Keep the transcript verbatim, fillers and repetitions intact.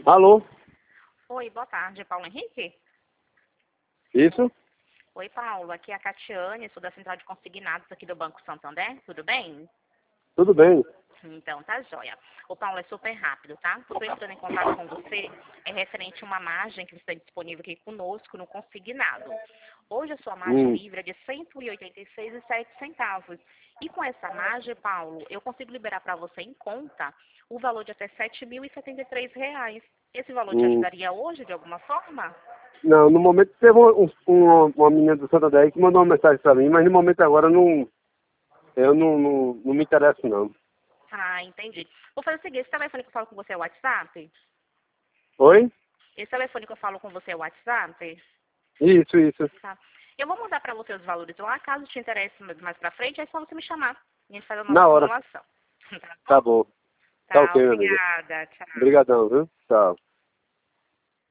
Alô? Oi, boa tarde, Paulo Henrique? Isso? Oi, Paulo, aqui é a Catiane, sou da Central de Consignados aqui do Banco Santander, tudo bem? Tudo bem. Então, tá joia. O Paulo, é super rápido, tá? Estou entrando em contato com você, é referente a uma margem que está disponível aqui conosco no Consignado. Hoje a sua margem Hum. livre é de cento e oitenta e seis reais e sete centavos. E com essa margem, Paulo, eu consigo liberar para você em conta o valor de até sete mil e setenta e três reais. Esse valor te Hum. ajudaria hoje, de alguma forma? Não, no momento teve um, um, uma menina do Santander que mandou uma mensagem para mim, mas no momento agora não, eu não, não, não me interesso não. Ah, entendi. Vou fazer o seguinte, esse telefone que eu falo com você é o WhatsApp? Oi? Esse telefone que eu falo com você é o WhatsApp? Isso, isso. Tá. Eu vou mandar para você os valores lá, caso te interesse mais pra frente, é só você me chamar. E a gente faz a nova Na hora. simulação. Tá Tá bom? bom. Tá Tá, ok, meu amigo. obrigada. Tchau. Obrigadão, viu? Tchau.